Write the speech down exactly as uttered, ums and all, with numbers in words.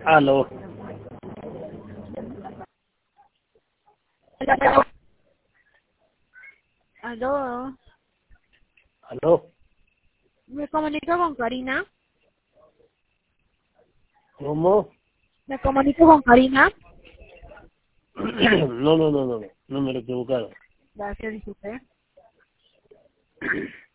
Aló. Aló. Aló. Me comunico con Karina. ¿Cómo? Me comunico con Karina. No, no, no, no, no. Número equivocado. Gracias, disculpe.